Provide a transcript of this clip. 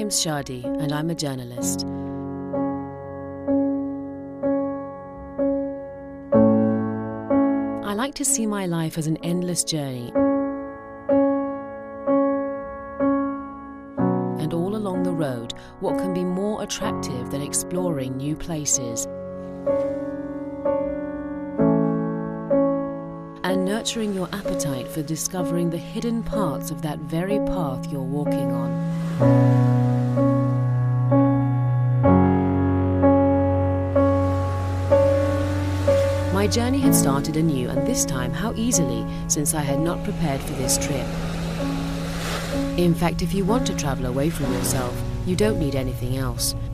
name's Shadi and I'm a journalist. I like to see my life as an endless journey, and all along the road, what can be more attractive than exploring new places and nurturing your appetite for discovering the hidden parts of that very path you're walking on. My journey had started anew, and this time how easily, since I had not prepared for this trip. In fact, if you want to travel away from yourself, you don't need anything else.